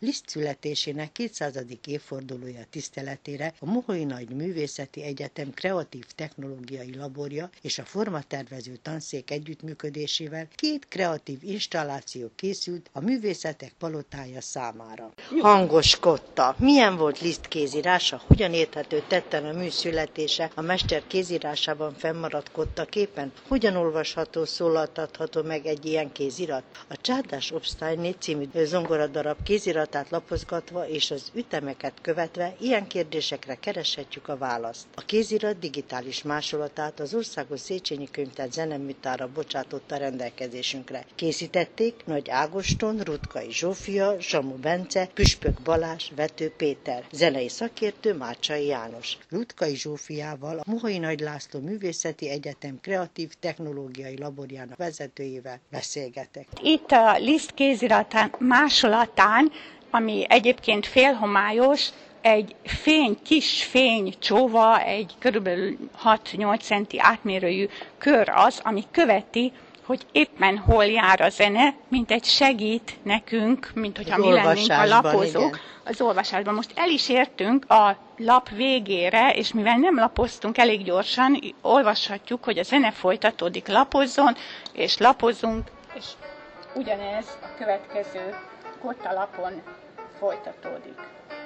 Liszt születésének 200. évfordulója tiszteletére a Moholyi Nagy Művészeti Egyetem Kreatív Technológiai Laborja és a formatervező tanszék együttműködésével 2 kreatív installáció készült a Művészetek Palotája számára. Hangos kotta. Milyen volt Liszt kézírása? Hogyan érthető tetten a mű születése a mester kézírásában fennmaradt kottaképen? Hogyan olvasható, szólaltatható meg egy ilyen kézirat? A Csárdás Obsztályné című zongoradarab kéziratát lapozgatva és az ütemeket követve ilyen kérdésekre kereshetjük a választ. A kézirat digitális másolatát az Országos Széchenyi Könyvtár zeneműtára bocsátotta rendelkezésünkre. Készítették Nagy Ágoston, Rutkai Zsófia, Samu Bence, Püspök Balázs, Vető Péter, zenei szakértő Mácsai János. Rutkai Zsófiával, a Moholyi Nagy László Művészeti Egyetem Kreatív Technológiai Laborjának vezetőjével beszélgetek. Itt a Liszt kézirat másolatán, ami egyébként félhomályos, egy kis fénycsóva, egy körülbelül 6-8 centi átmérőjű kör az, ami követi, hogy éppen hol jár a zene, mint egy segít nekünk, mint hogyha mi lennénk a lapozók. Igen. Az olvasásban. Most el is értünk a lap végére, és mivel nem lapoztunk elég gyorsan, olvashatjuk, hogy a zene folytatódik, lapozzon, és lapozunk, és ugyanez a következő kottalapon folytatódik.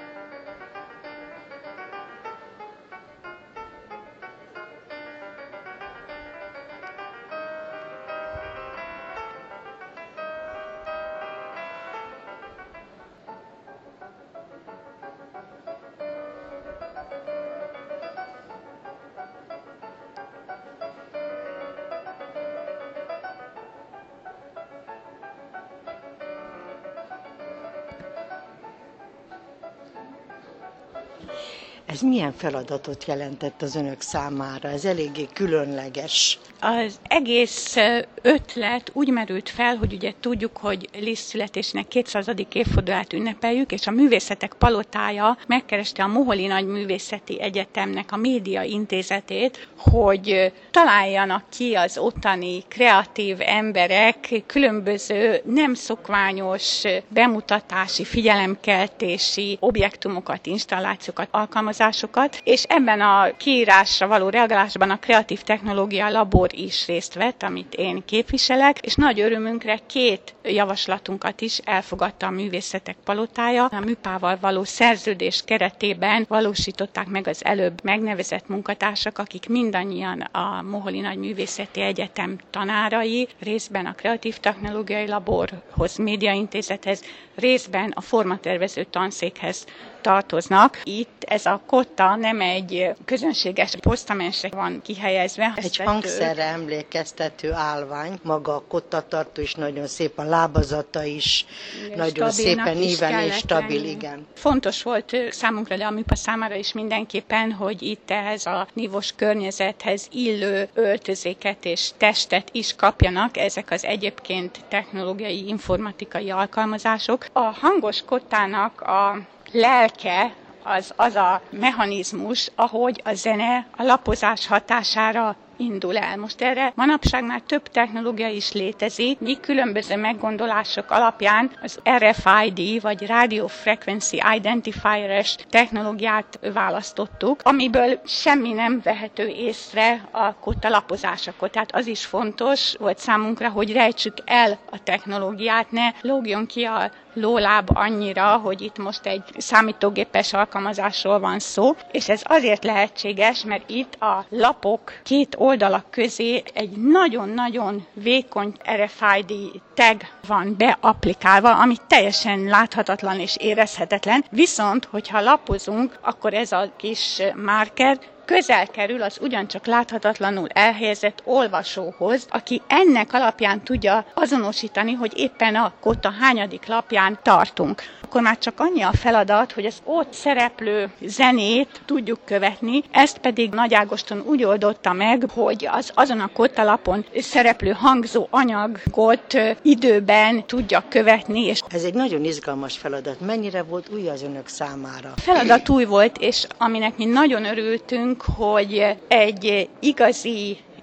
Ez milyen feladatot jelentett az önök számára? Ez eléggé különleges. Az egész ötlet úgy merült fel, hogy ugye tudjuk, hogy Liszt születésének 200. évfordulóját ünnepeljük, és a Művészetek Palotája megkereste a Moholyi Nagy Művészeti Egyetemnek a média intézetét, hogy találjanak ki az ottani kreatív emberek különböző nem szokványos bemutatási, figyelemkeltési objektumokat, installációkat, alkalmazásokat, és ebben a kiírásra való reagálásban a Kreatív Technológia Labor is részt vett, amit én képviselek, és nagy örömünkre 2 javaslatunkat is elfogadta a Művészetek Palotája. A MÜPÁ-val való szerződés keretében valósították meg az előbb megnevezett munkatársak, akik mindannyian a Moholyi Nagy Művészeti Egyetem tanárai, részben a Kreatív Technológiai Laborhoz, Médiaintézethez, részben a formatervező tanszékhez tartoznak. Itt ez a kotta nem egy közönséges posztamensre van kihelyezve. Egy hangszerre emlékeztető állvány, maga a kottatartó is nagyon szép, a lábazata is nagyon szépen íven és stabil, igen. Fontos volt számunkra, de a MÜPA számára is mindenképpen, hogy itt ehhez a nívós környezethez illő öltözéket és testet is kapjanak ezek az egyébként technológiai, informatikai alkalmazások. A hangos kottának a lelke az a mechanizmus, ahogy a zene a lapozás hatására indul el. Most erre manapság már több technológia is létezik, mi különböző meggondolások alapján az RFID, vagy Radio Frequency Identifier-es technológiát választottuk, amiből semmi nem vehető észre a kotta lapozásakor. Tehát az is fontos volt számunkra, hogy rejtsük el a technológiát, ne lógjon ki a lóláb annyira, hogy itt most egy számítógépes alkalmazásról van szó, és ez azért lehetséges, mert itt a lapok 2 oldalak közé egy nagyon-nagyon vékony RFID tag van beapplikálva, ami teljesen láthatatlan és érezhetetlen, viszont hogyha lapozunk, akkor ez a kis marker közel kerül az ugyancsak láthatatlanul elhelyezett olvasóhoz, aki ennek alapján tudja azonosítani, hogy éppen a kotta hányadik lapján tartunk. Akkor már csak annyi a feladat, hogy az ott szereplő zenét tudjuk követni, ezt pedig Nagy Ágoston úgy oldotta meg, hogy azon a kottalapon szereplő hangzó anyagot időben tudja követni. És ez egy nagyon izgalmas feladat. Mennyire volt új az önök számára? A feladat új volt, és aminek mi nagyon örültünk, hogy egy igazi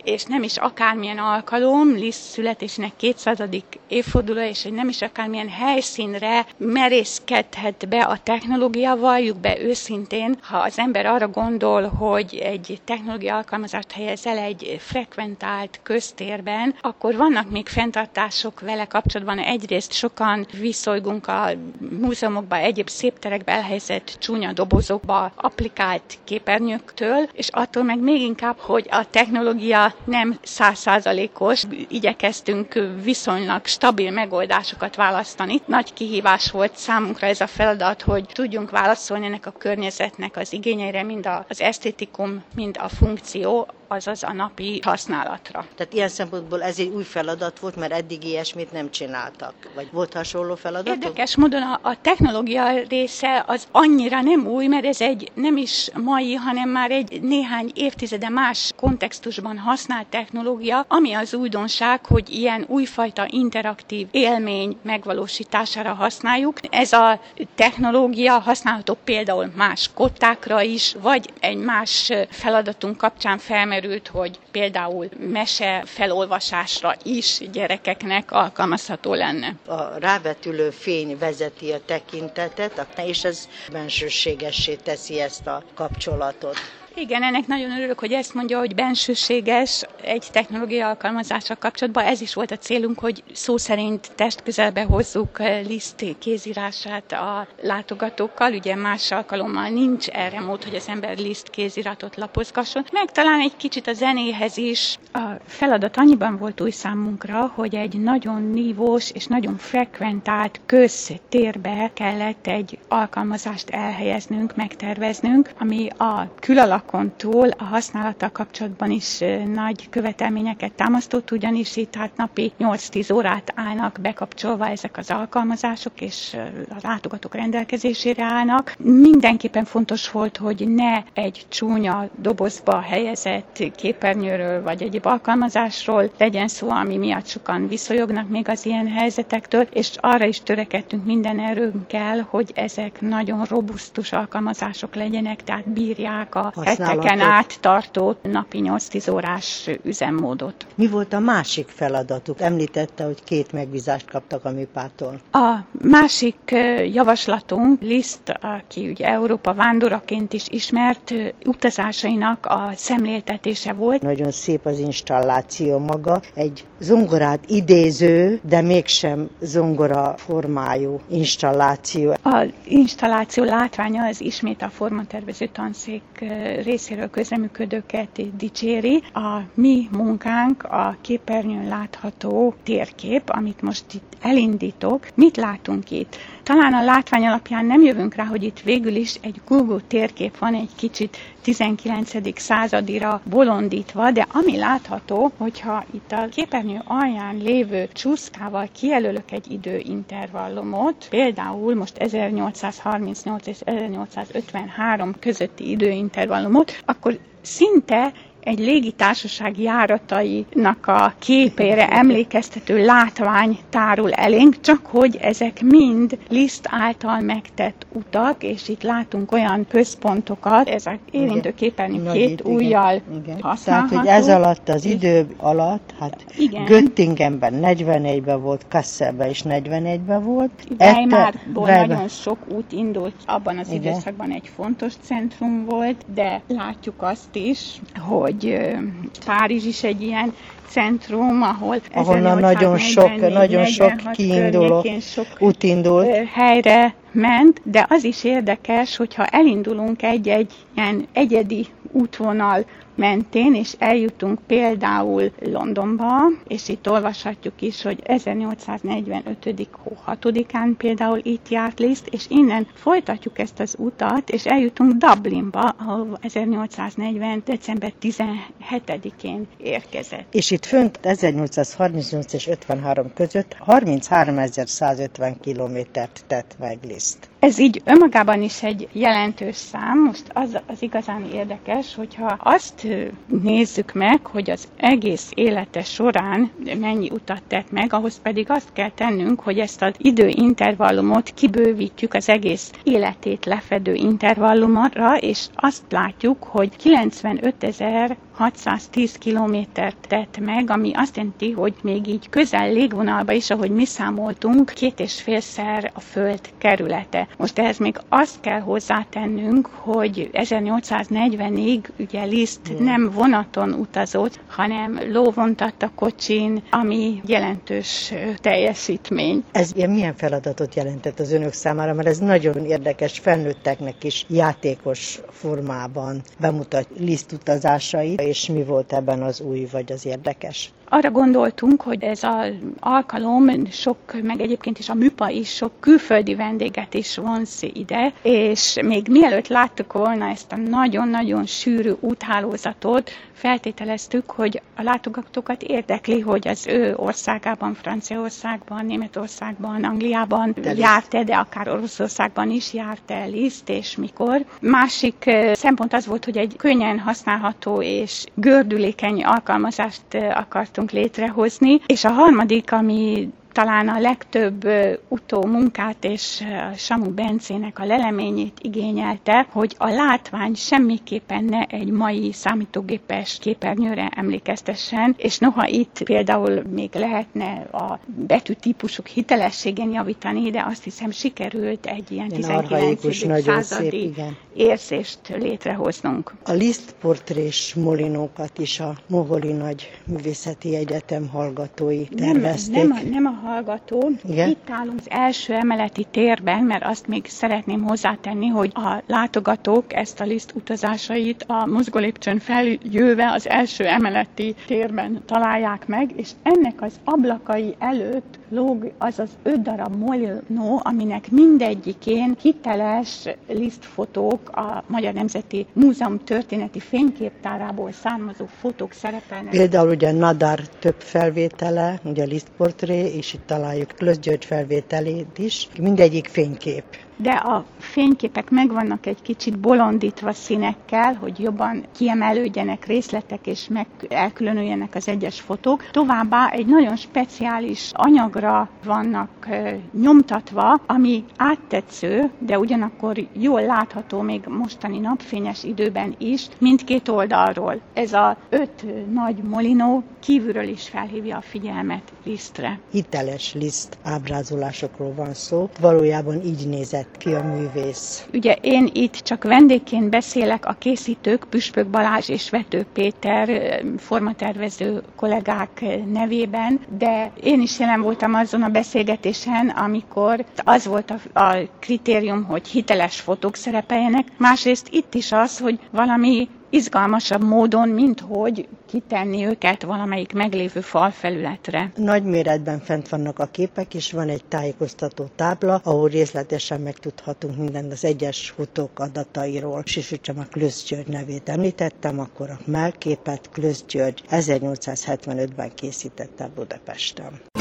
és nem is akármilyen alkalom, Liszt születésének 200. évfordulója, és nem is akármilyen helyszínre merészkedhet be a technológia, valljuk be őszintén, ha az ember arra gondol, hogy egy technológia alkalmazást helyez el egy frekventált köztérben, akkor vannak még fenntartások vele kapcsolatban. Egyrészt sokan viszolygunk a múzeumokban, egyéb szép terekbe elhelyezett csúnya dobozokba applikált képernyőktől, és attól meg még inkább, hogy a technológia nem 100%-os. Igyekeztünk viszonylag stabil megoldásokat választani. Nagy kihívás volt számunkra ez a feladat, hogy tudjunk válaszolni ennek a környezetnek az igényeire, mind az esztétikum, mind a funkció, azaz a napi használatra. Tehát ilyen szempontból ez egy új feladat volt, mert eddig ilyesmit nem csináltak. Vagy volt hasonló feladatok? Érdekes módon a technológia része az annyira nem új, mert ez egy nem is mai, hanem már egy néhány évtizede más kontextusban használt technológia, ami az újdonság, hogy ilyen újfajta interaktív élmény megvalósítására használjuk. Ez a technológia használható például más kottákra is, vagy egy más feladatunk kapcsán felmerült, hogy például mese felolvasásra is gyerekeknek alkalmazható lenne. A rávetülő fény vezeti a tekintetet, és ez bensőségessé teszi ezt a kapcsolatot. Igen, ennek nagyon örülök, hogy ezt mondja, hogy bensőséges egy technológia alkalmazással kapcsolatban. Ez is volt a célunk, hogy szó szerint testközelbe hozzuk Liszt kézírását a látogatókkal. Ugye más alkalommal nincs erre mód, hogy az ember Liszt kéziratot lapozgasson. Meg talán egy kicsit a zenéhez is. A feladat annyiban volt új számunkra, hogy egy nagyon nívós és nagyon frekventált köztérbe kellett egy alkalmazást elhelyeznünk, megterveznünk, ami a külalak túl a használattal kapcsolatban is nagy követelményeket támasztott, ugyanis itt hát napi 8-10 órát állnak bekapcsolva ezek az alkalmazások, és a látogatók rendelkezésére állnak. Mindenképpen fontos volt, hogy ne egy csúnya dobozba helyezett képernyőről vagy egyéb alkalmazásról legyen szó, ami miatt sokan viszonyognak még az ilyen helyzetektől, és arra is törekedtünk minden erőnkkel, hogy ezek nagyon robusztus alkalmazások legyenek, tehát bírják a heteken át tartó napi 8-10 órás üzemmódot. Mi volt a másik feladatuk? Említette, hogy 2 megbízást kaptak a MIPA-tól. A másik javaslatunk Liszt, aki ugye Európa vándораként is ismert, utazásainak a szemléltetése volt. Nagyon szép az installáció maga, egy zongorát idéző, de mégsem zongora formájú installáció. Az installáció látványa az ismét a formatervező tanszék részéről közreműködőket dicséri. A mi munkánk a képernyőn látható térkép, amit most itt elindítok. Mit látunk itt? Talán a látvány alapján nem jövünk rá, hogy itt végül is egy Google térkép van, egy kicsit 19. századira bolondítva, de ami látható, hogyha itt a képernyő alján lévő csúszkával kijelölök egy időintervallumot, például most 1838 és 1853 közötti időintervallumot, akkor szinte egy légitársaság járatainak a képére emlékeztető látvány tárul elénk, csak hogy ezek mind Liszt által megtett utak, és itt látunk olyan központokat, ez a érintő képernyő 2 ujjal használható. Tehát, hogy ez alatt, az idő alatt, hát Göttingenben 44-ben volt, Kasselben is 44-ben volt. Weimarból nagyon sok út indult, abban az időszakban egy fontos centrum volt, de látjuk azt is, hogy Párizs is egy ilyen centrum, ahonnan nagyon sok kiinduló útindult. Helyre ment, de az is érdekes, hogyha elindulunk egy ilyen egyedi útvonal mentén, és eljutunk például Londonba, és itt olvashatjuk is, hogy 1845. hó 6-án például itt járt Liszt, és innen folytatjuk ezt az utat, és eljutunk Dublinba, ahol 1840. december 17-én érkezett. És itt fönt 1838 és 53 között 33.150 kilométert tett meg Liszt. Ez így önmagában is egy jelentős szám. Most az igazán érdekes, hogyha azt nézzük meg, hogy az egész élete során mennyi utat tett meg, ahhoz pedig azt kell tennünk, hogy ezt az időintervallumot kibővítjük az egész életét lefedő intervallumra, és azt látjuk, hogy 95.000 610 kilométert tett meg, ami azt jelenti, hogy még így közel légvonalba is, ahogy mi számoltunk, 2,5-szer a Föld kerülete. Most ehhez még azt kell hozzátennünk, hogy 1840-ig ugye Liszt nem vonaton utazott, hanem lóvontatta kocsin, ami jelentős teljesítmény. Ez milyen feladatot jelentett az önök számára, mert ez nagyon érdekes, felnőtteknek is játékos formában bemutat Liszt utazásait, és mi volt ebben az új vagy az érdekes? Arra gondoltunk, hogy ez az alkalom meg egyébként is a műpa is sok külföldi vendéget is vonz ide, és még mielőtt láttuk volna ezt a nagyon-nagyon sűrű úthálózatot, feltételeztük, hogy a látogatókat érdekli, hogy az ő országában, Franciaországban, Németországban, Angliában járt-e, de akár Oroszországban is járt-e Liszt, és mikor. Másik szempont az volt, hogy egy könnyen használható és gördülékeny alkalmazást akartunk létrehozni, és a harmadik, ami talán a legtöbb utómunkát és Samu Bencének a leleményét igényelte, hogy a látvány semmiképpen ne egy mai számítógépes képernyőre emlékeztessen, és noha itt például még lehetne a betűtípusok hitelességen javítani, de azt hiszem sikerült egy ilyen 19. századi érzést létrehoznunk. A Liszt portrés molinókat is a Moholi Nagy Művészeti Egyetem hallgatói tervezték. Nem a hallgató. Igen? Itt állunk az első emeleti térben, mert azt még szeretném hozzátenni, hogy a látogatók ezt a Liszt utazásait a mozgólépcsőn feljöve az első emeleti térben találják meg, és ennek az ablakai előtt lóg az az 5 darab molinó, aminek mindegyikén hiteles Liszt fotók, a Magyar Nemzeti Múzeum történeti fényképtárából származó fotók szerepelnek. Például ugye Nadar több felvétele, ugye Liszt portré, és itt találjuk Klöss György felvételét is, mindegyik fénykép. De a fényképek meg vannak egy kicsit bolondítva színekkel, hogy jobban kiemelődjenek részletek és elkülönüljenek az egyes fotók. Továbbá egy nagyon speciális anyagra vannak nyomtatva, ami áttetsző, de ugyanakkor jól látható még mostani napfényes időben is, mindkét oldalról. Ez a 5 nagy molinó kívülről is felhívja a figyelmet Lisztre. Hiteles Liszt ábrázolásokról van szó, valójában így nézett ki a művész. Ugye én itt csak vendégként beszélek, a készítők Püspök Balázs és Vető Péter formatervező kollégák nevében, de én is jelen voltam azon a beszélgetésen, amikor az volt a kritérium, hogy hiteles fotók szerepeljenek, másrészt itt is az, hogy valami izgalmasabb módon, mint hogy kitenni őket valamelyik meglévő falfelületre. Nagy méretben fent vannak a képek, és van egy tájékoztató tábla, ahol részletesen megtudhatunk mindent az egyes fotók adatairól. És hogyha a Klöss György nevét említettem, akkor a mellképet Klöss György 1875-ben készítette Budapesten.